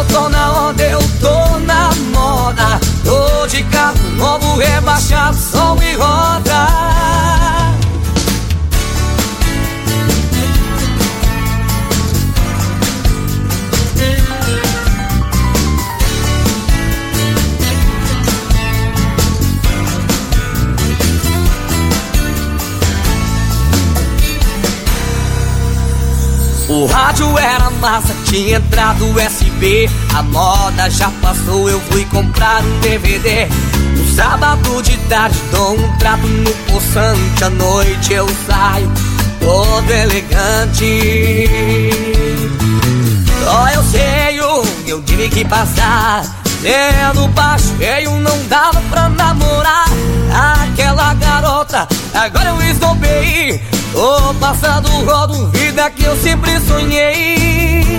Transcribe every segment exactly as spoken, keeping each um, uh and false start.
Eu tô na onda, eu tô na moda. Tô de carro novo, rebaixado, som e roda. O rádio era massa, tinha entrado U S B. A moda já passou, eu fui comprar um D V D. No sábado de tarde dou um trato no poçante. À noite eu saio todo elegante. Só eu sei o que eu tive que passar. Sendo baixo feio não dava pra namorar aquela garota. Agora eu esnobei. Tô passado rodo, vida que eu sempre sonhei.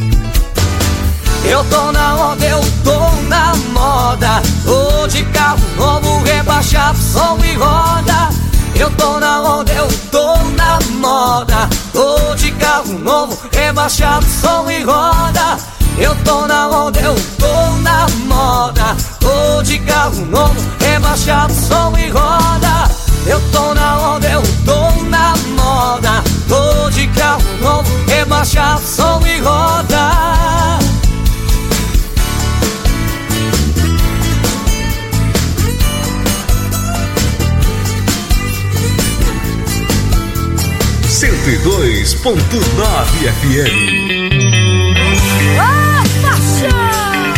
Eu tô na onda, eu tô na moda. Tô de carro novo, rebaixado, som e roda. Eu tô na onda, eu tô na moda. Tô de carro novo, rebaixado, som e roda. Eu tô na onda, eu tô na moda. Tô de carro novo, rebaixado, som e roda. Eu tô na onda, eu tô na moda. Tô de carro novo, rebaixado, som e roda. cento e dois ponto nove F M. Ah, paixão!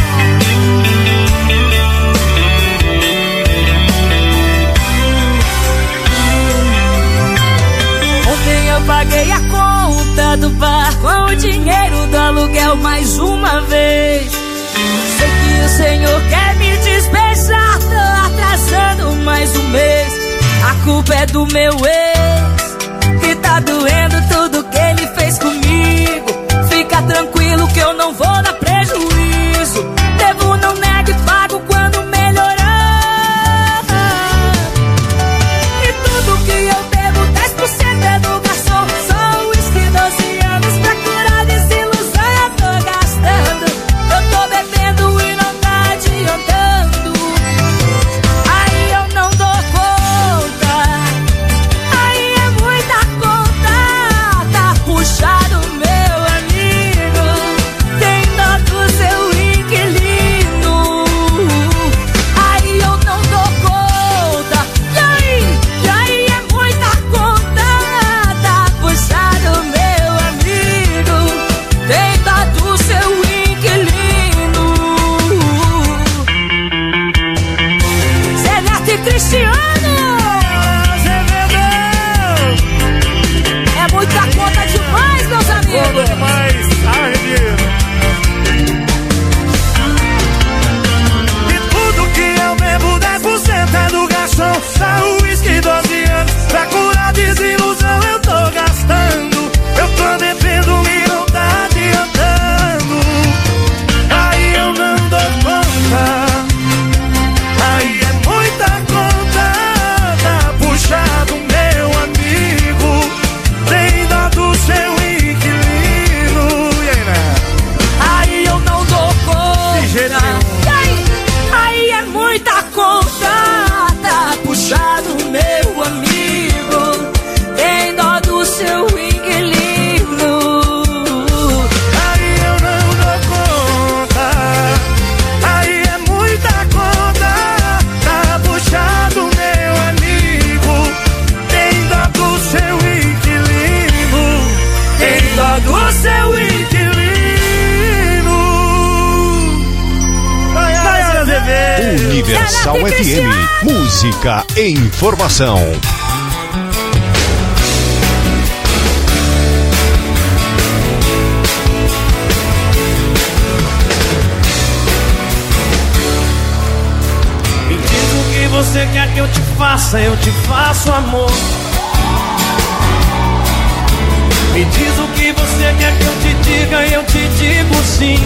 Eu paguei a conta do bar com o dinheiro do aluguel mais uma vez. Sei que o senhor quer me despejar, tô atrasando mais um mês. A culpa é do meu ex, que tá doendo tudo que ele fez comigo. Fica tranquilo que eu não vou dar prejuízo. Devo, não nego e pago quando melhorar. E tudo que eu devo, dez por cento é do garçom. Só uísque, doze anos pra curar desilusão eu tô gastando. Eu tô bebendo e não tá adiantando. Aí eu não dou conta. Aí é muita conta. Tá puxado, meu amigo. Tem dó do seu inquilino. Aí eu não dou conta. E aí? E aí é muita conta. Tá puxado, meu amigo. Tem dó do seu inquilino. Zé Neto e Cristiano. Zé Neto. É muita conta demais, meus amigos. Demais, arredio. E tudo que eu bebo, dez por cento é do garçom. Só uísque, doze anos pra curar desilusão eu tô gastando. Eu tô bebendo e não tá adiantando. Aí eu não dou conta. Aí é muita conta. Tá puxado, meu amigo. Tem dó do seu inquilino. E aí, né? Aí eu não dou conta. De jeito nenhum. E aí? Aí é muita conta. Tá puxado, meu amigo. Tem dó do seu inquilino. Aí eu não dou conta. Aí é muita conta. Tá puxado, meu amigo. Tem dó do seu inquilino. Tem dó do seu inquilino. Vai, Vai, Azevedo. Universal F M. Música e informação. Me diz o que você quer que eu te faça, eu te faço, amor. Me diz o que você quer que eu te diga, eu te digo sim.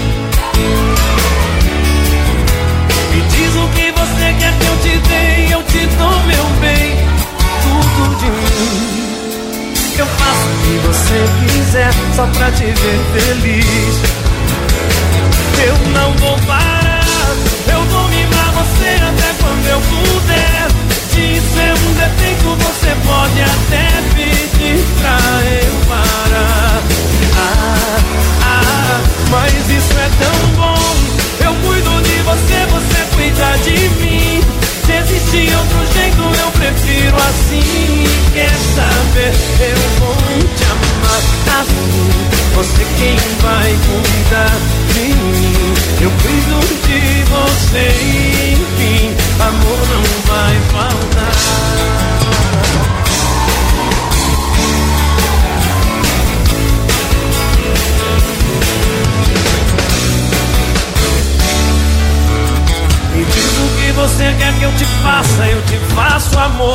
Me diz o que você quer que eu te dê, eu te dou meu bem. Tudo de mim. Eu faço o que você quiser, só pra te ver feliz. Eu não vou parar, eu vou mimar você até quando eu puder. Se isso é um defeito, você pode até pedir pra eu parar. Ah, ah, mas isso é tão bom. Eu cuido de você, você cuida de mim. Se existir outro jeito, eu prefiro assim. Quer saber? Eu vou te amar assim. Você quem vai cuidar de mim. Eu cuido de você, enfim. Amor não vai faltar. Me diz o que você quer que eu te faça, eu te faço, amor.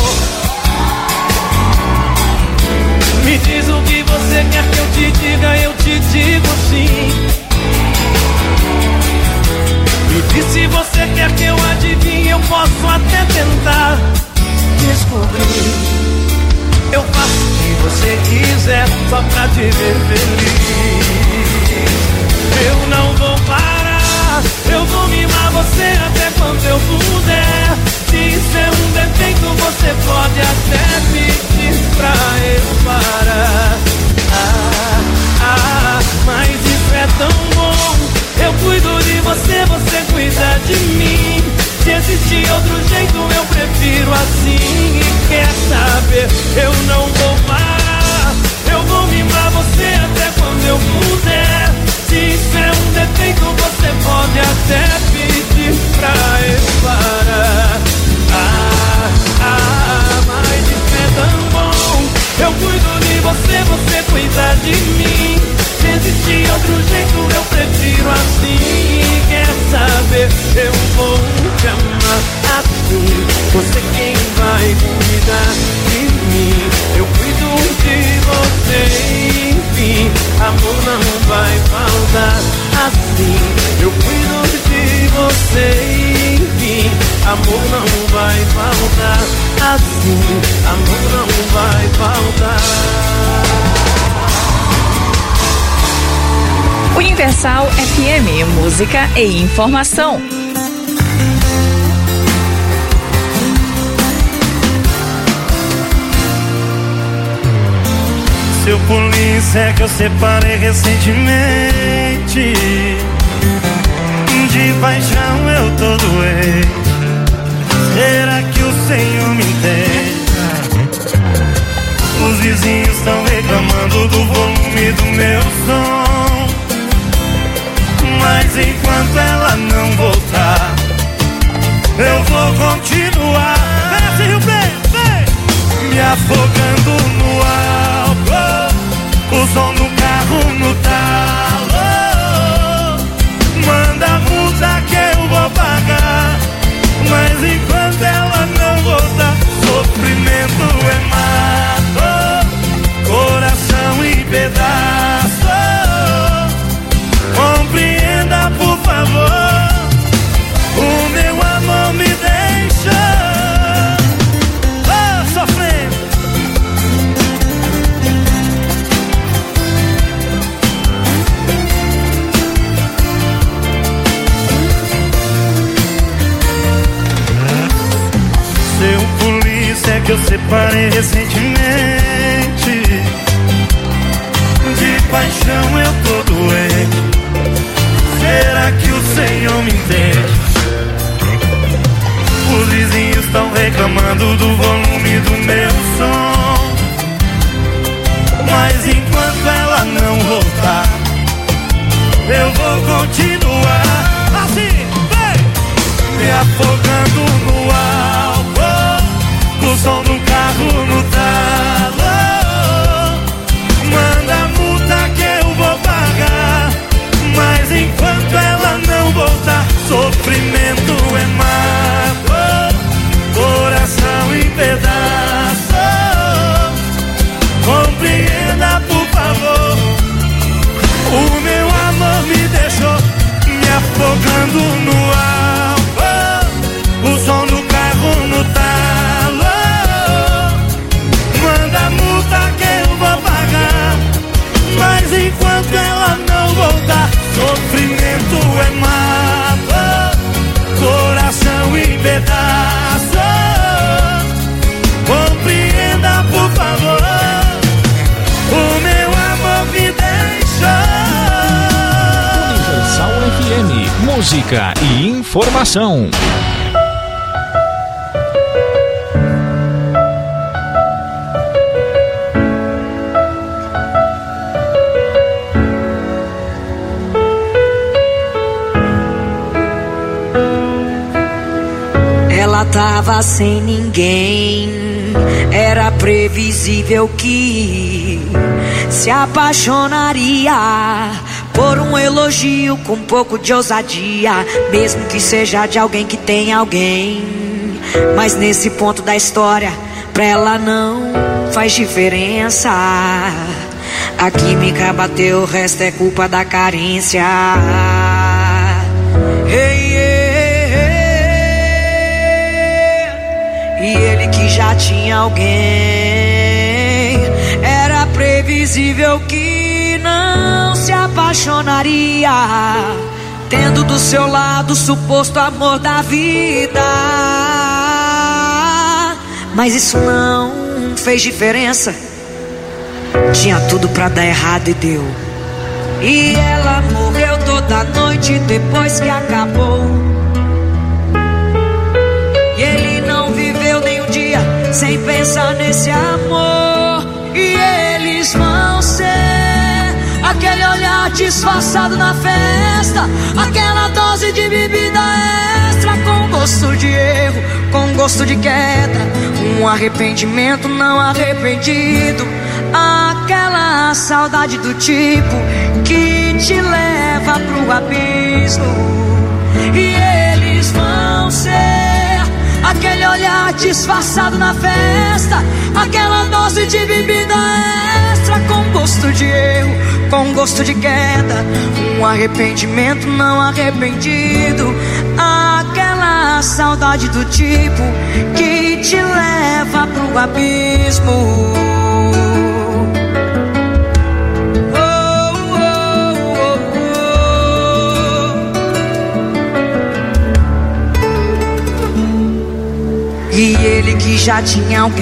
Me diz o que você quer que eu te diga, eu te digo sim. Me diz se você quer que eu adivinhe, eu posso até tentar descobrir. Eu faço o que você quiser, só pra te ver feliz. Eu não vou parar, eu vou mimar você até quando eu puder. Se isso é um defeito, você pode até pedir pra eu parar. Ah, ah, mas isso é tão bom. Eu cuido de você, você cuida de mim. Se existir outro jeito, eu prefiro assim. E quer saber? Eu não vou parar, eu vou mimar você até quando eu puder. Se isso é um defeito, você pode até pedir pra eu parar. Ah, ah, mas isso é tão bom. Eu cuido de você, você cuida de mim. Se existir outro jeito, eu prefiro assim. Quer saber? Eu vou te amar assim. Você quem vai cuidar de mim. Eu cuido de você, enfim. Amor não vai faltar assim. Eu cuido de você, enfim. Amor não vai faltar assim. Amor não vai faltar. Universal F M, música e informação. Seu polícia é que eu separei recentemente. De paixão eu tô doente. Será que o Senhor me entende? Os vizinhos estão reclamando do volume do meu som. Mas enquanto ela não voltar, eu vou continuar. Desce o pé, vem! Me afogando no álcool, o som do carro no talo. Manda a multa que eu vou pagar. Mas enquanto ela não voltar, sofrimento é mato, coração em pedaços. Compreenda, por favor, o meu amor me deixa oh, sofrendo. Seu polícia é que eu separei recentemente. De paixão eu tô doente. Será que o Senhor me entende? Os vizinhos estão reclamando do volume do meu som. Mas enquanto ela não voltar, eu vou continuar assim, vem! Me afogando no álcool, o som do carro no talo. Manda a multa que eu vou pagar. Mas enquanto ela não voltar, sofrimento é mato, coração em pedaços. Compreenda, por favor, o meu amor me deixou me afogando no álcool, o som do carro no talo. Manda a multa que eu vou pagar. Mas enquanto ela não voltar, sofrimento é mais. música e informação. Ela tava sem ninguém, era previsível que se apaixonaria por um elogio com um pouco de ousadia, mesmo que seja de alguém que tem alguém. Mas nesse ponto da história, pra ela não faz diferença. A química bateu, o resto é culpa da carência. Hey, hey, hey. E ele que já tinha alguém, era previsível que não se apaixonaria, tendo do seu lado o suposto amor da vida. Mas isso não fez diferença. Tinha tudo pra dar errado e deu. E ela morreu toda noite depois que acabou. E ele não viveu nem um dia sem pensar nesse amor. E eles vão ser aquele olhar disfarçado na festa, aquela dose de bebida extra, com gosto de erro, com gosto de queda, um arrependimento não arrependido, aquela saudade do tipo que te leva pro abismo. E eles vão ser aquele olhar disfarçado na festa, aquela dose de bebida extra, com gosto de erro, com gosto de queda, um arrependimento não arrependido, aquela saudade do tipo que te leva pro abismo. E ele que já tinha alguém,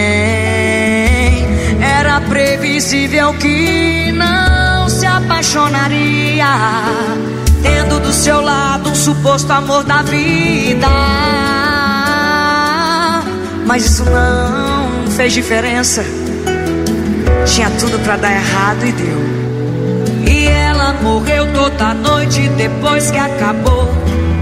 era previsível que não se apaixonaria, tendo do seu lado um suposto amor da vida. Mas isso não fez diferença. Tinha tudo pra dar errado e deu. E ela morreu toda noite depois que acabou.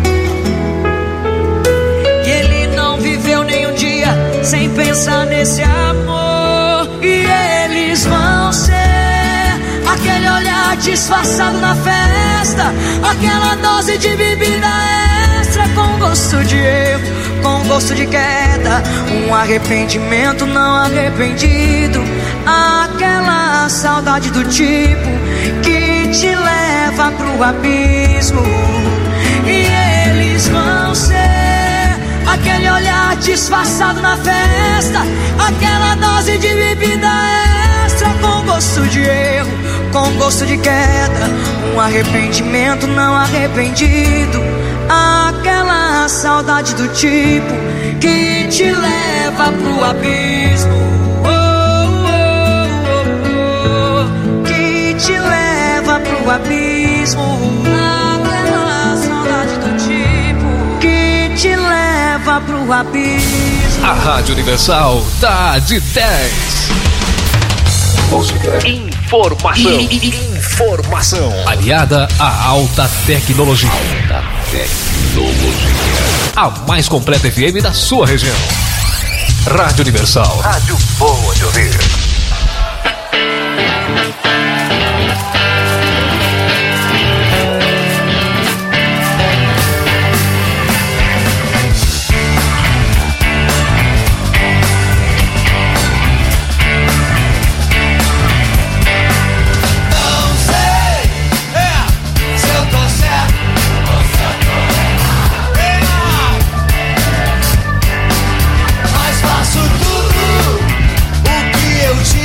Viveu nem um dia sem pensar nesse amor. E eles vão ser aquele olhar disfarçado na festa, aquela dose de bebida extra, com gosto de erro, com gosto de queda, um arrependimento não arrependido, aquela saudade do tipo que te leva pro abismo. E eles vão ser aquele olhar disfarçado na festa, aquela dose de bebida extra, com gosto de erro, com gosto de queda, um arrependimento não arrependido, aquela saudade do tipo que te leva pro abismo. Oh, oh, oh, oh, que te leva pro abismo. Aquela saudade do tipo que te leva pro abismo. A Rádio Universal tá de dez. Música, informação, informação aliada à alta tecnologia. Alta tecnologia. A mais completa F M da sua região. Rádio Universal. Rádio boa de ouvir. Mas faço tudo o que eu te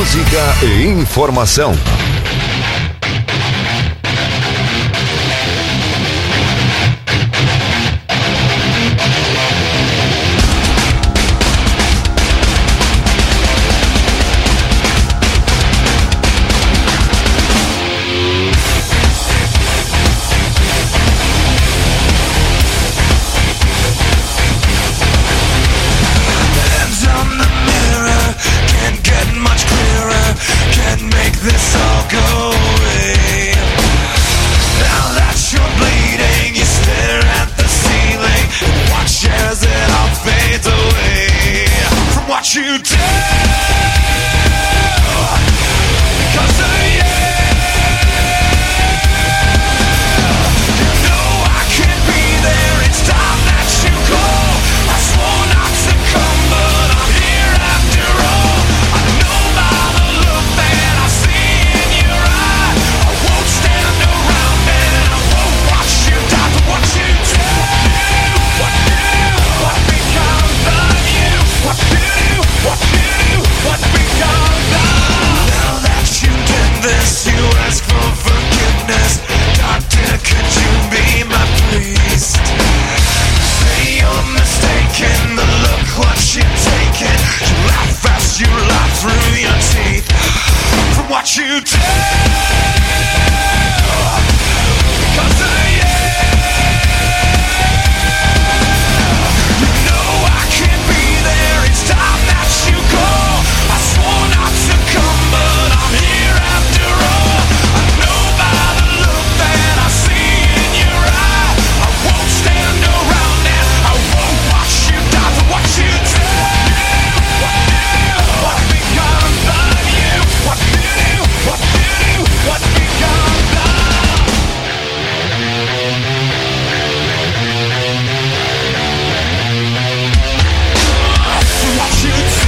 música e informação. This all go away. Now that you're bleeding, you stare at the ceiling and watch as it all fades away from what you do. Because of you, you know I can't be there. It's time that you go. I swore not to come, but I'm here after all. I know by the look that I see. This, you ask for forgiveness. Doctor, could you be my priest? Say you're mistaken, but look what you're taking. You laugh as you laugh through your teeth from what you do. Because of you, you know I can't be there. It's time that you go. I swore not to come, but I'm here after all. I know by the look that I see in your eye, I won't stand around and I won't watch you die for what you do. What you do, what becomes of you? What you do, what you do, what becomes of what you do.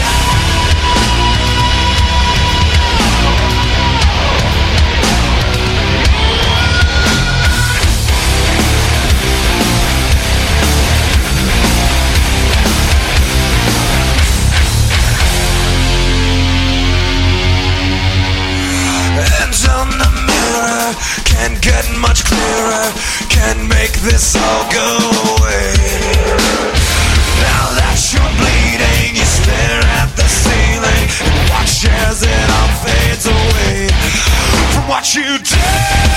Hands on the mirror, can't get much clearer, can't make this all go away. Now that you're bleeding, you stare at the ceiling and watch as it all fades away from what you do.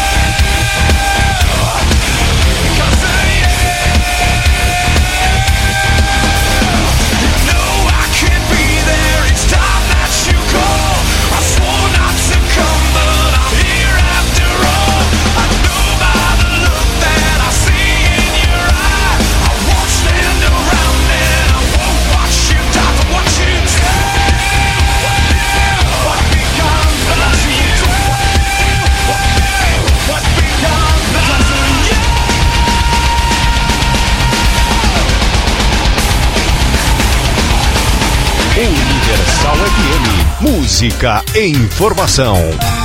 Because of you, you know I can't be there. It's time that you go. I swore not to come, but I'm here after all. I know by the look that I see in your eye, I won't stand around and I won't watch you die for what you do. What becomes of you? What what becomes of you? Universal F M, música e informação.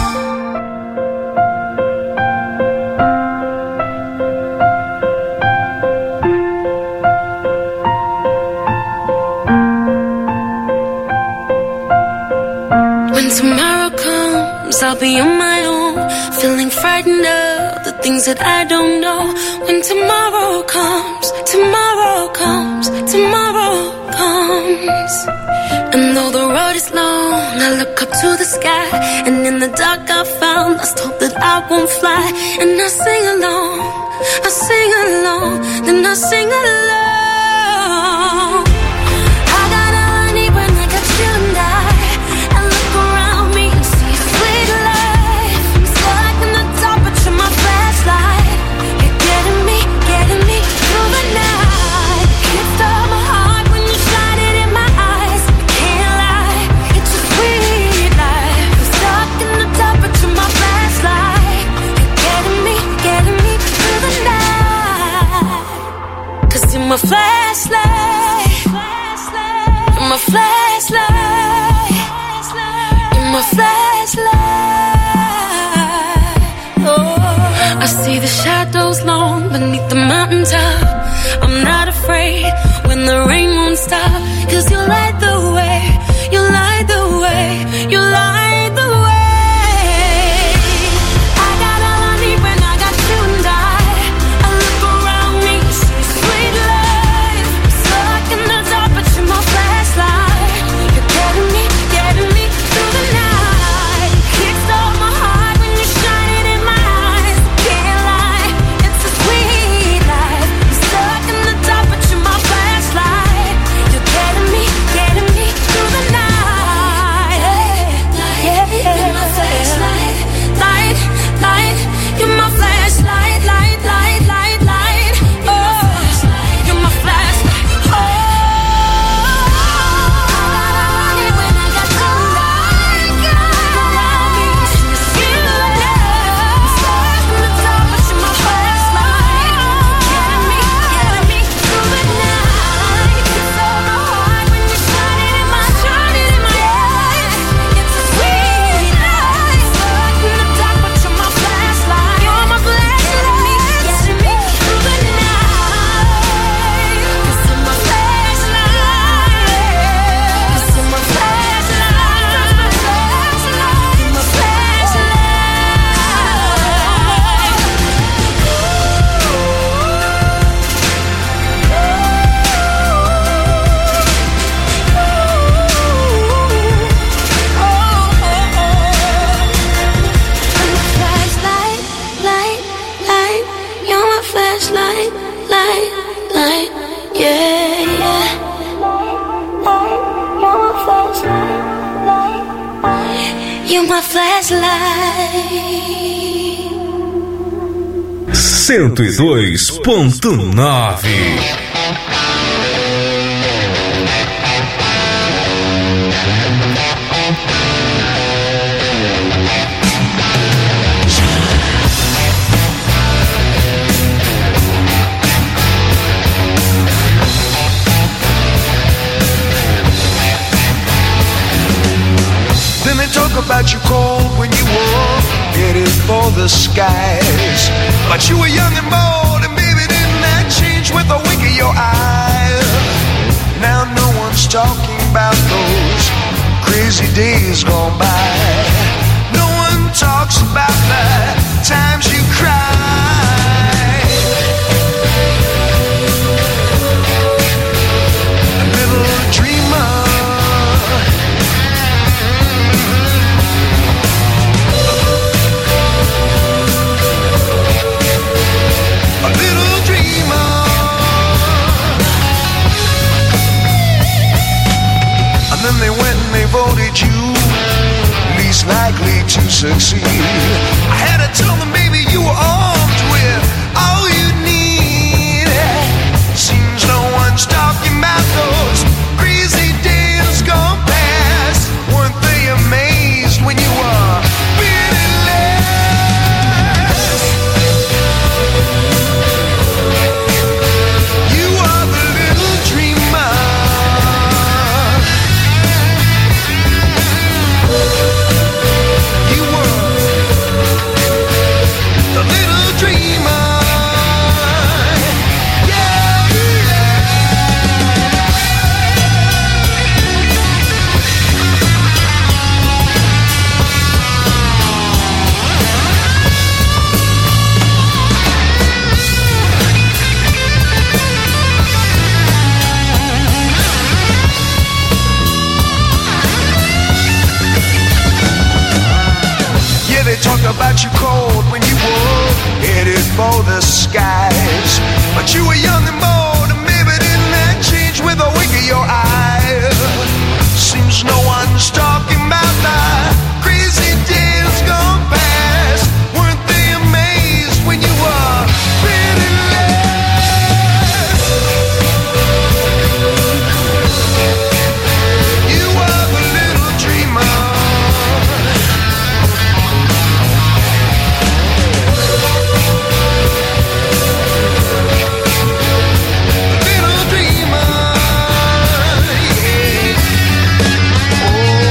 When tomorrow comes, I'll be on my own, feeling frightened of the things that I don't know. When tomorrow comes, tomorrow comes, tomorrow comes. And though the road is long, I look up to the sky, and in the dark I found lost hope that I won't fly. And I sing along, I sing along, then I sing along. I got all I need when I got you and I. I look around me and see a sweet life. I'm stuck in the dark, but you're my flashlight. You're getting me, getting me through the night. Can't stop my heart when you shine it in my eyes. I can't lie, it's a sweet life. I'm stuck in the dark, but you're my flashlight. You're getting me, getting me through the night. 'Cause you're my flashlight. You're my flashlight. You're my flashlight. Oh, I see the shadows long beneath the mountaintop. I'm not afraid when the rain won't stop. 'Cause you light the way. You light the way. You light flashlight, light, light, yeah, yeah. You're my flashlight. cento e dois ponto nove. Talk about you cold when you were headed for the skies. But you were young and bold, and baby, didn't that change with a wink of your eye? Now no one's talking about those crazy days gone by. No one talks about the times you cried. A little dreamer, a little dreamer. And then they went and they voted you least likely to succeed. I had to tell them, baby, you were armed with all you need. Seems no one's talking about those crazy days gone past. Weren't they amazed when you were pitiless? You are the little dreamer. You were the little dreamer. Yeah, Yeah, they talked about you cold when you were headed for the skies. But you were young and bold, and maybe didn't that change with a wink of your eye? Seems no one's talking about the crazy days gone past. Weren't they amazed when you were pitiless? You are the little dreamer. Little dreamer, yeah. Oh,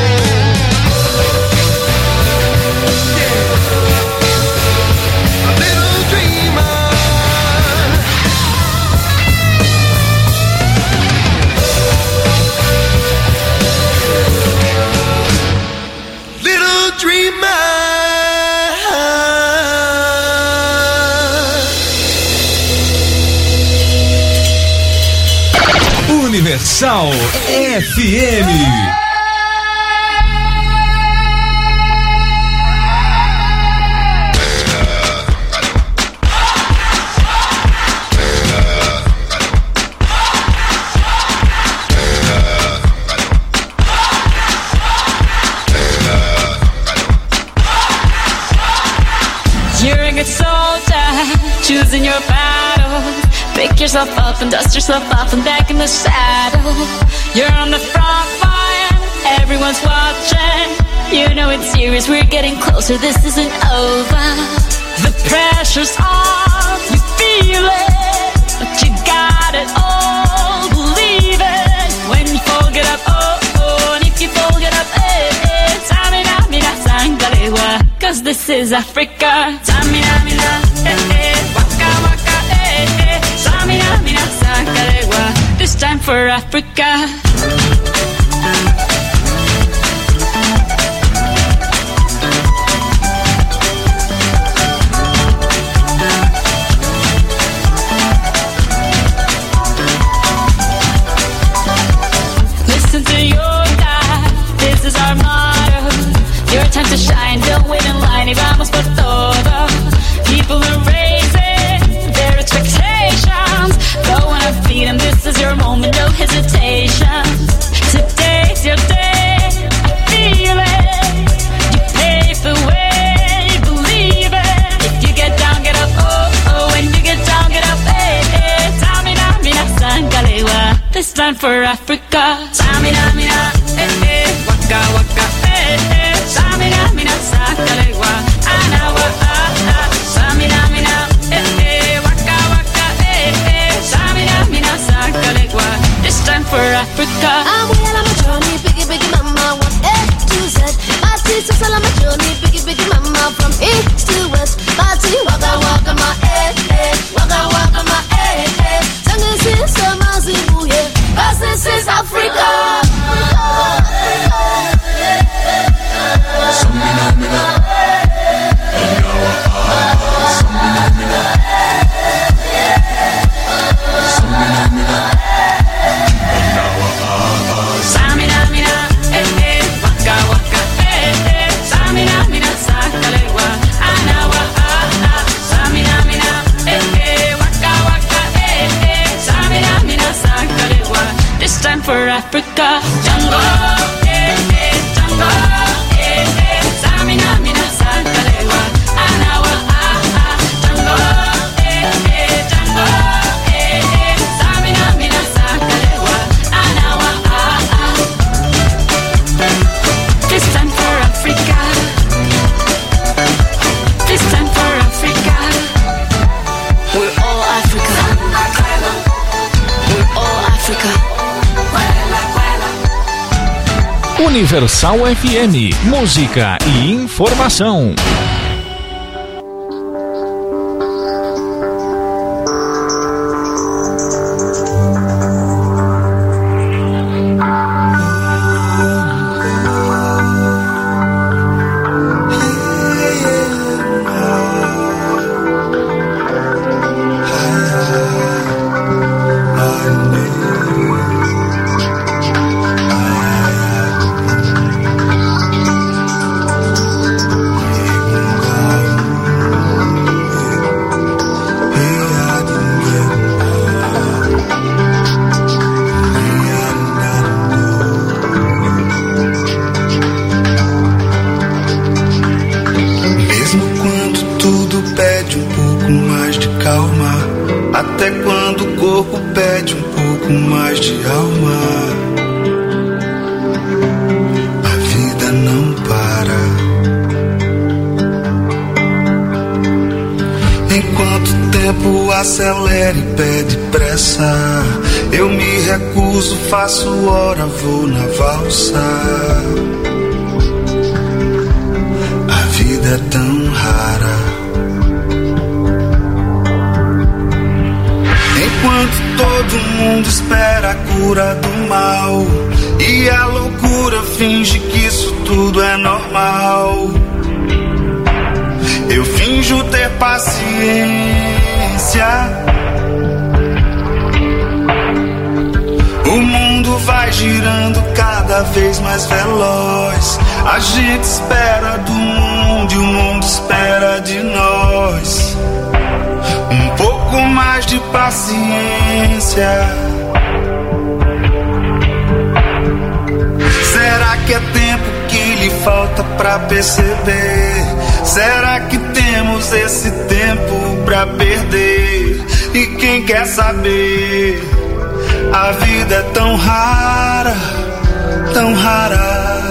yeah. A little dreamer. Little dreamer. Universal F M. You're a good soldier, choosing your battle. Pick yourself up and dust yourself off and back in the saddle. You're on the front line, everyone's watching. You know it's serious, we're getting closer, this isn't over. The pressure's on, you feel it, but you got it all, believe it. When you fold it up, oh, oh, and if you fold it up, eh, eh, Tamina, mina, sangalewa, cause this is Africa. Tamina, mina, eh, eh, waka, waka, eh, eh, Tamina, mina, sangalewa, this time for Africa. Listen to your God, this is our motto. Your time to shine, don't wait in line, y vamos por todo. People are raising their expectations. time for Africa. Samina, mina, eh, eh, waka, waka, eh, eh. Samina, mina, sakalegua, anawa, ah, ah. Samina, mina, eh, eh, waka, waka, eh, eh. Samina, mina, sakalegua. This time for Africa. I'm well on my journey, biggie, biggie, mama, one A to Z. My teacher's all on my journey, biggie, biggie, mama, from east to west. My tea, waka, waka, my eh, eh, waka, waka, my eh, eh. Tango is some Zimbabwe, yeah, 'cause this is Africa. Samina, mina, anawa, ah, samina, mina, samina, mina, anawa, ah, Samina, mina, eh, eh, waka, waka, eh, eh. Samina, mina, sakalegua, anawa, ah, ah. Samina, mina, eh, eh, waka, waka, eh, eh. Samina, mina, sakalegua. This time for Africa. Jungle, eh, eh, jungle, eh, eh. Samina, mina, sakalegua, anawa, ah, ah. Jungle, eh, eh, jungle, eh, eh. Samina, mina, sakalegua, anawa, ah, ah. This time for Africa. This time for Africa. We're all Africa. We're all Africa. Universal F M, música e informação. Até quando o corpo pede um pouco mais de alma, a vida não para. Enquanto o tempo acelera e pede pressa, eu me recuso, faço hora, vou na valsa. A vida é tão rara. Enquanto todo mundo espera a cura do mal e a loucura finge que isso tudo é normal, eu finjo ter paciência. O mundo vai girando cada vez mais veloz. A gente espera do mundo e o mundo espera de nós. Um pouco mais de paciência. Será que é tempo que lhe falta pra perceber? Será que temos esse tempo pra perder? E quem quer saber? A vida é tão rara, tão rara.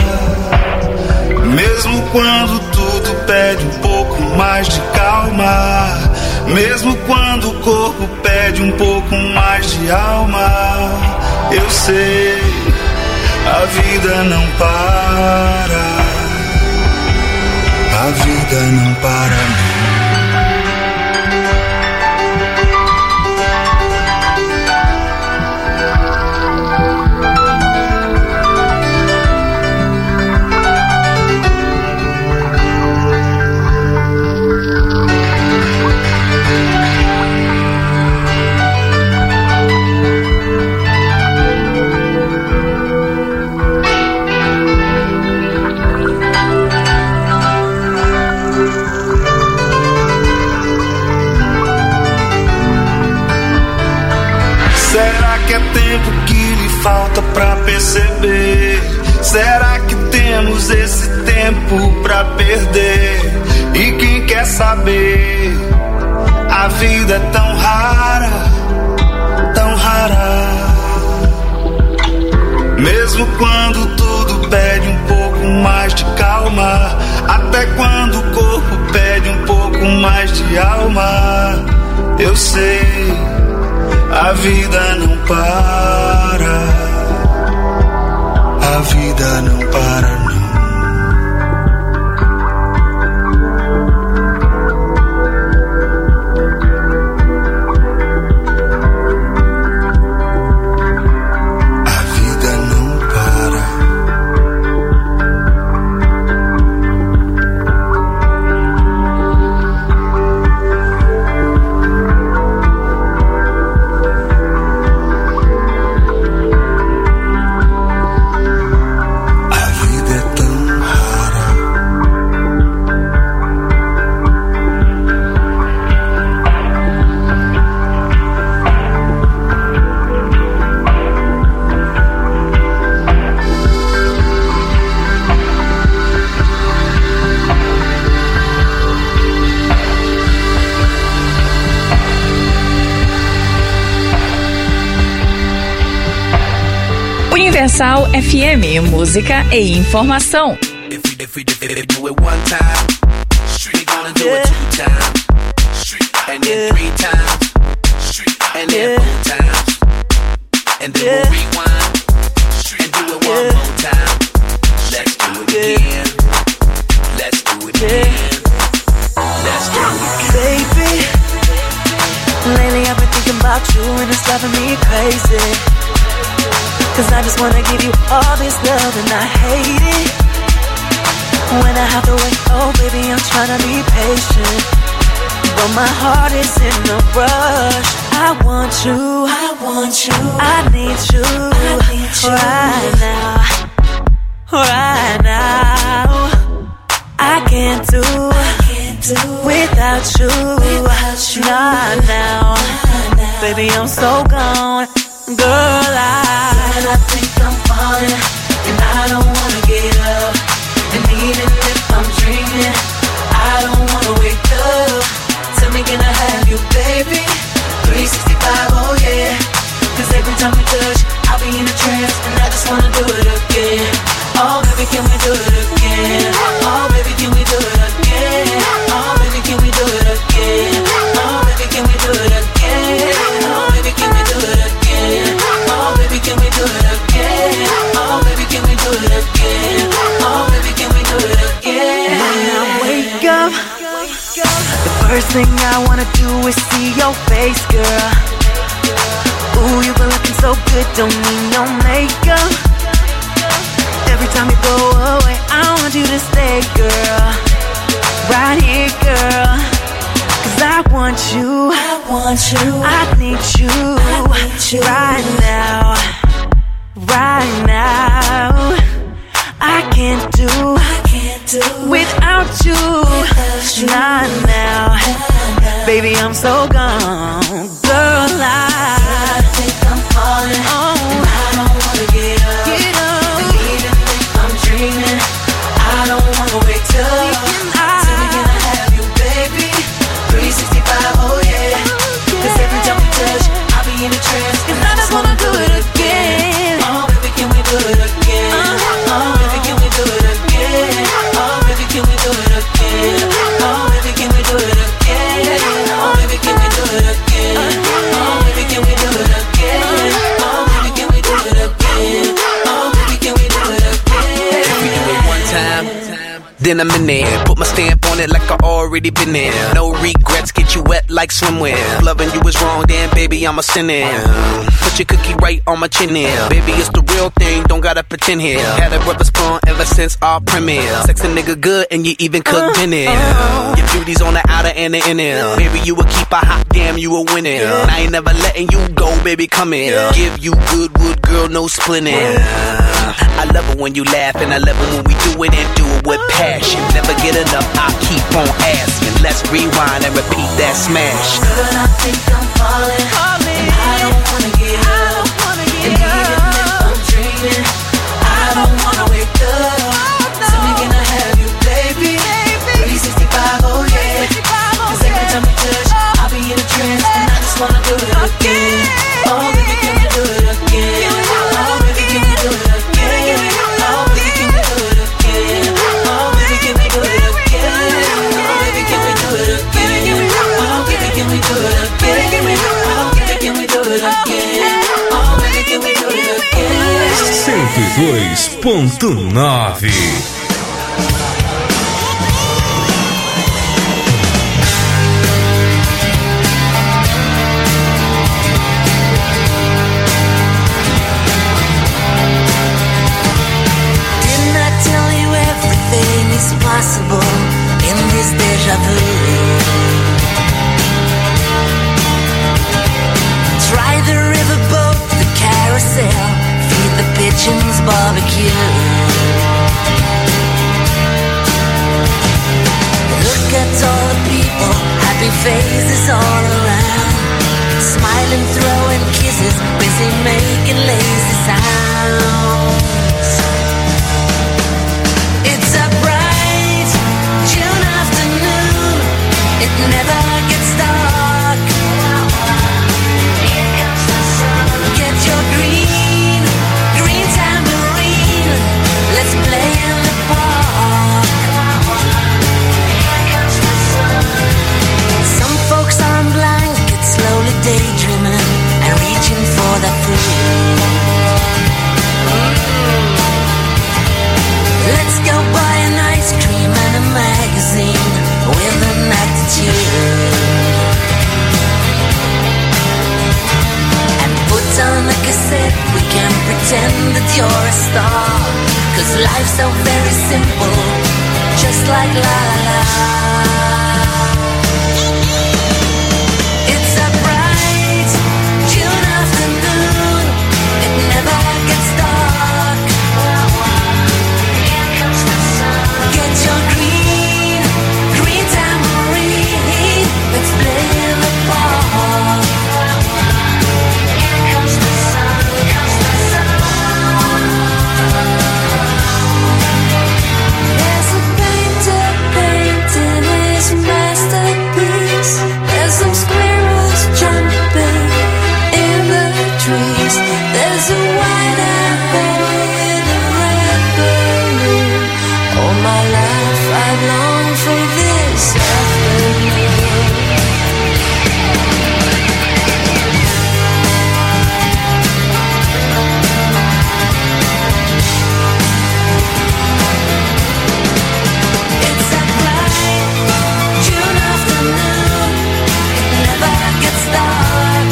Mesmo quando tudo pede um pouco mais de calma, mesmo quando o corpo pede um pouco mais de alma, eu sei, a vida não para, a vida não para. Será que é tempo que lhe falta pra perceber? Será que temos esse tempo pra perder? E quem quer saber? A vida é tão rara, tão rara. Mesmo quando tudo pede um pouco mais de calma, até quando o corpo pede um pouco mais de alma, eu sei, a vida não para, a vida não para não. Universal F M, música e informação. If we, if we do it one time, they gonna do it two times, and then three times, and then four times, and then we'll rewind, and do it one more time. Let's do it again. Let's do it again. Let's do it again. Baby, lately I've been thinking about you and it's driving me crazy. Cause I just wanna give you all this love and I hate it when I have to wait. Oh baby, I'm tryna be patient, but my heart is in a rush. I want you, I want you, I need you, I need you right now, right now. I can't do, I can't do without you, without you, not now. now. Baby, I'm so gone, girl. I, and I think I'm falling, and I don't wanna get up. And even if I'm dreaming, I don't wanna wake up. Tell me, can I have you, baby? three sixty-five, oh yeah. Cause every time we touch, I'll be in a trance, and I just wanna do it again. Oh baby, can we do it again? Oh baby, can we do it again? Oh baby, can we do it again? Oh baby, can we do it again? Oh baby, can we do it again? Oh baby, can we do it again? Oh baby, can we do it again? Oh baby, can we do it again? When I wake up, the first thing I wanna do is see your face, girl. Ooh, you been looking so good, don't need no makeup. Every time you go away, I want you to stay, girl. Right here, girl. Cause I want you, I want you, I need you, I need you right now, right now. I can't do, I can't do without you, without you. Not now. now. Baby, I'm so gone, girl. I, I think I'm falling, oh. And I don't wanna get up, get up. And even if I'm dreaming, I don't wanna wake up. Tell me, can I have you, baby? three sixty-five, oh yeah. Cause every time we touch, I'll be in a trance, and I just wanna do it again. Oh baby, can we do it again? Oh baby, can we do it again? Oh baby, can we do it again? Oh baby, can we do it again? Oh baby, can we do it again? Oh baby, can we do it again? Oh baby, can we do it again? Oh baby, can we do it again? If we do it one time, then I'm in there. Put my stamp on it like I already been there. No regrets, get you wet like swimwear. Loving you is wrong, then baby, I'm a sinner. Put your cookie right on my chin here. Baby, it's the real thing, don't gotta pretend here. Had a rubber spawn ever since our premiere. Sex a nigga good and you even cook dinner. Your beauty's on the outer and the inner. Baby, you a keep a hot, damn, you a winner. I ain't never letting you go, baby, come here. Give you good wood, girl, no splinter. I love it when you laugh and I love it when we do it and do it with passion. Never get enough, I keep on asking. Let's rewind and repeat that smash. Girl, I think I'm falling, falling. And I don't wanna get up, wanna get and even up. If I'm dreaming, I don't wanna wake up. Oh, no. Tell me, can I have you, baby? baby. three sixty-five, oh yeah. Cause every time we touch, I'll be in a trance, and I just wanna do it again. Oh baby, can we do it again? Oh baby, can we do it again? dois ponto nove. Possible in this deja vu. Try the riverboat, the carousel, feed the pigeons barbecue. Look at all the people, happy faces all around, smiling, throwing kisses, busy making lazy sounds. It's a bright June afternoon, it never gets dark. Here comes the sun. Get your green, green tambourine, let's play in the park. Here comes the sun. Some folks are on blankets, slowly daydreaming and reaching for that food. Let's go buy an ice cream and a magazine with an attitude, and put on a cassette, we can pretend that you're a star, 'cause life's so very simple, just like la la la. It's a bright June afternoon, it never gets dark. Get your green, green tambourine, let's play in the park. Here comes the sun, comes the sun. There's a painter painting his masterpiece. There's some squirrels jumping in the trees. There's a white-eyed boy in a red balloon. All my life I've longed for this afternoon. It's a bright June afternoon, it never gets dark.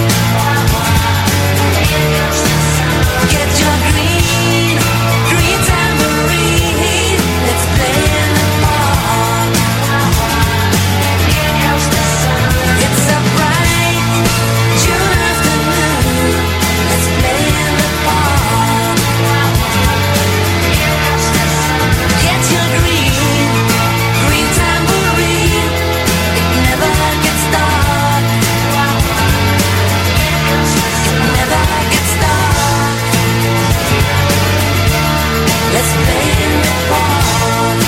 Here comes the sun. Get your green, green tambourine, let's play in the park. Here comes the sun. It's a bright June afternoon, let's play in the park. Here comes the sun. Get your green, green tambourine, it never gets dark. It never gets dark. Let's play in the park.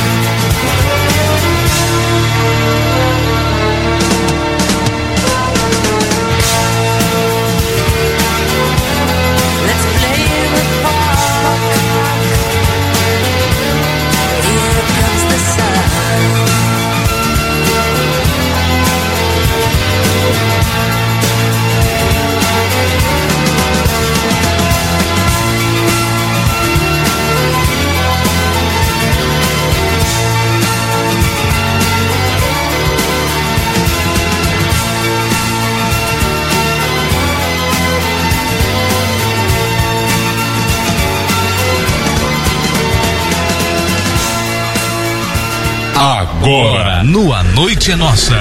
Let's play in the park. Here comes the sun. Agora, no A Noite é Nossa.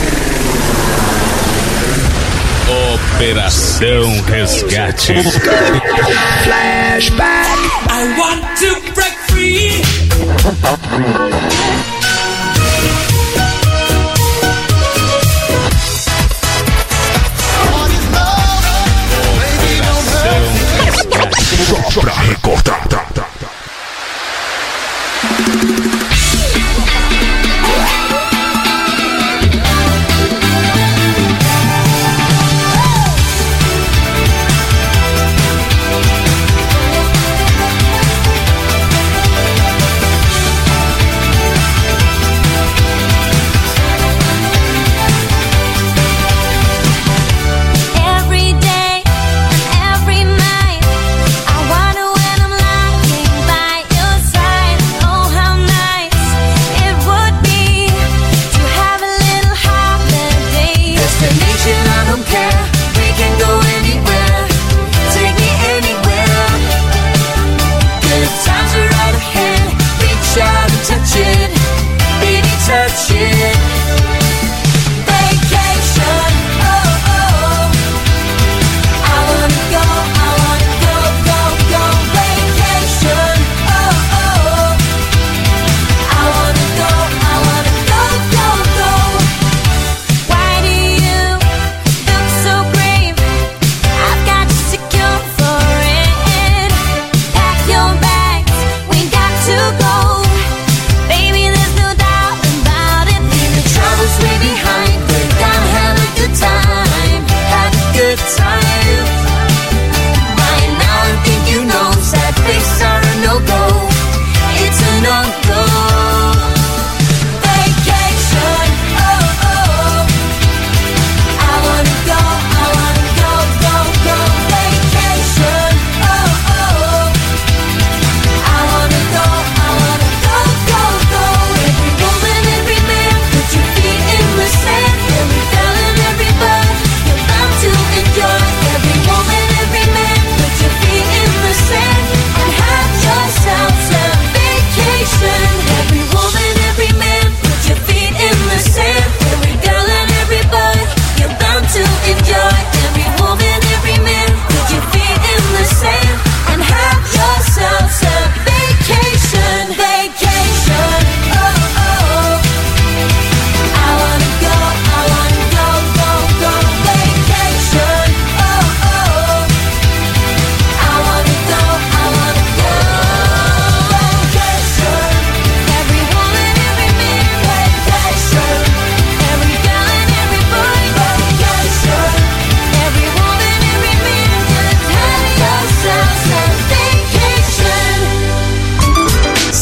Operação Resgate. Flashback. I want to break free. Só pra recordar.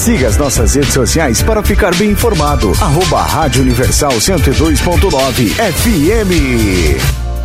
Siga as nossas redes sociais para ficar bem informado. Arroba Rádio Universal cento e dois ponto nove F M.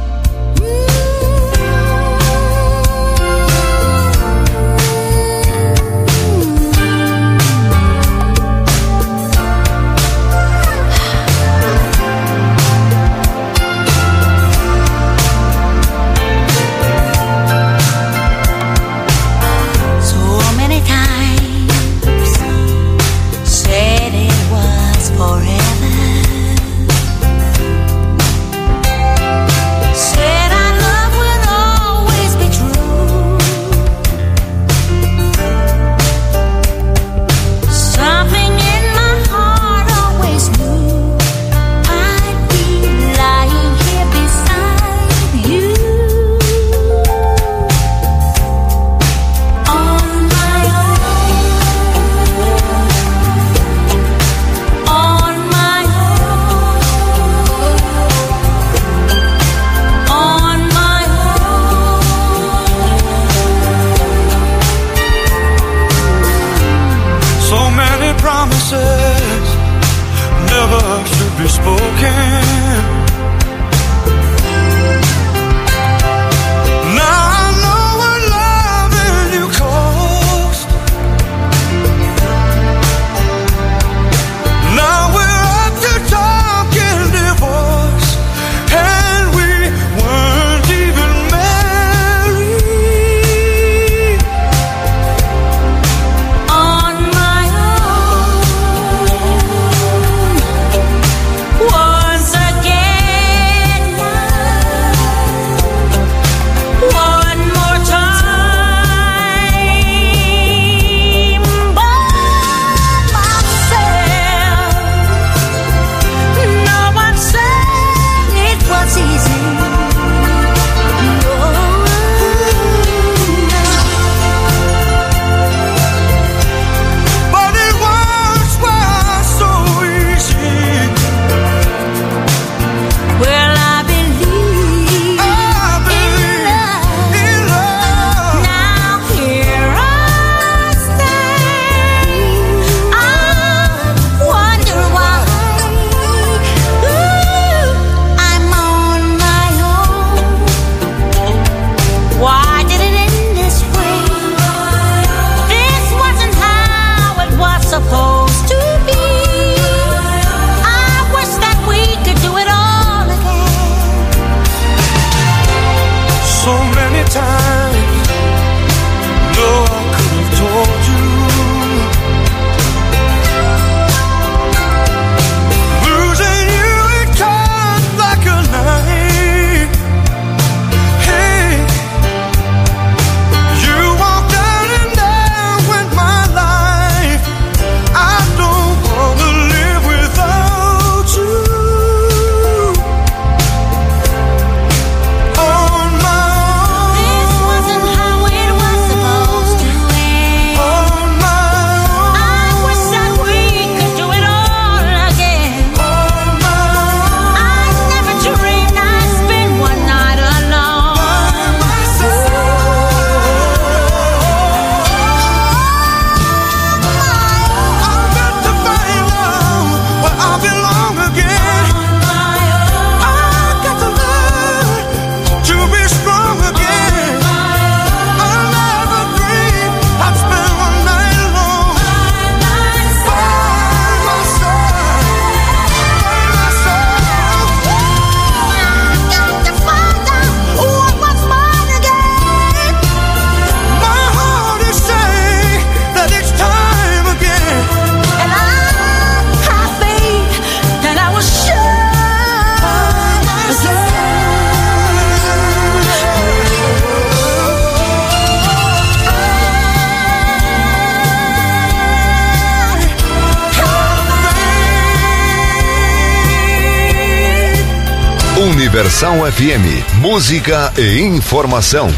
Universal F M, música e informação.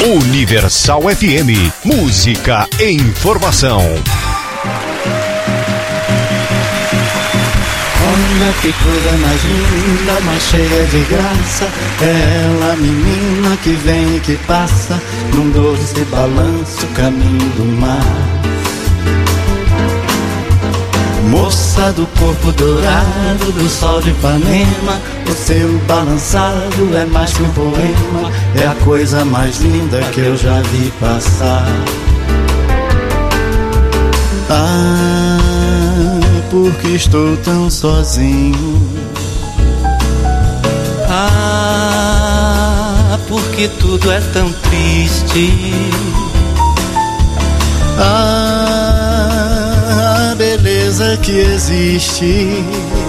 Universal F M, música e informação. Olha que coisa mais linda, mais cheia de graça. É ela, menina que vem e que passa num doce balanço, caminho do mar. Moça do corpo dourado, do sol de Ipanema, o seu balançado é mais que um poema. É a coisa mais linda que eu já vi passar. Ah, porque estou tão sozinho. Ah, porque tudo é tão triste. Ah, a beleza que existe,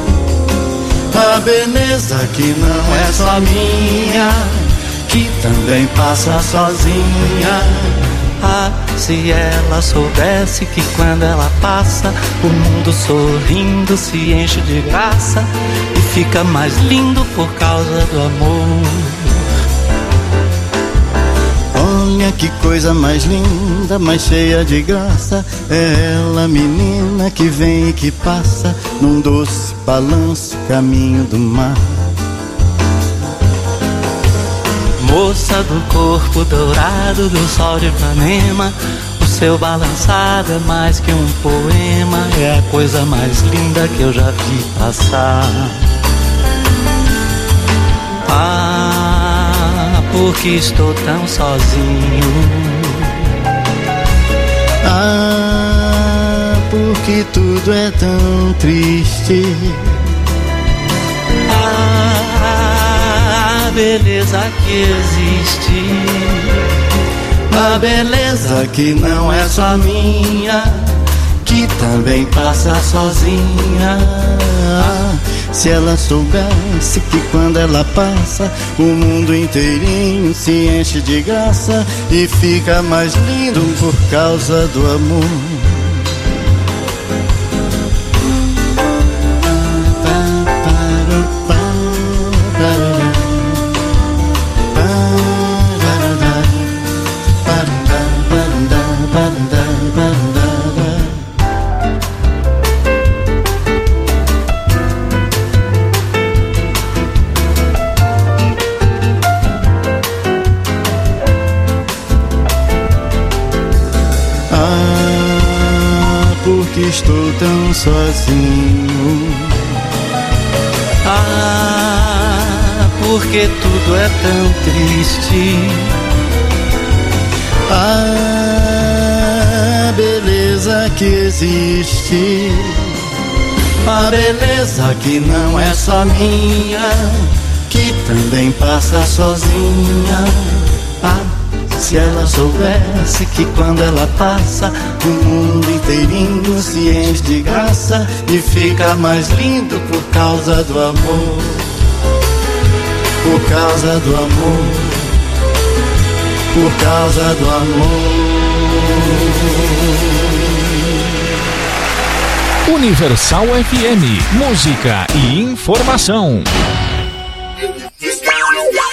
a beleza que não é só minha, que também passa sozinha. Ah, se ela soubesse que quando ela passa, o mundo sorrindo se enche de graça e fica mais lindo por causa do amor. Olha que coisa mais linda, mais cheia de graça. É ela, menina que vem e que passa num doce balanço, caminho do mar. Moça do corpo dourado, do sol de Ipanema, o seu balançado é mais que um poema. É a coisa mais linda que eu já vi passar. Ah, porque estou tão sozinho. Ah, porque tudo é tão triste. A beleza que existe, a beleza que não é só minha, que também passa sozinha. Se ela soubesse que quando ela passa, o mundo inteirinho se enche de graça e fica mais lindo por causa do amor. Estou tão sozinho. Ah, porque tudo é tão triste. Ah, beleza que existe, a beleza que não é só minha, que também passa sozinha. Ah, se ela soubesse que quando ela passa, o mundo inteirinho se enche de graça e fica mais lindo por causa do amor. Por causa do amor. Por causa do amor. Universal F M, música e informação.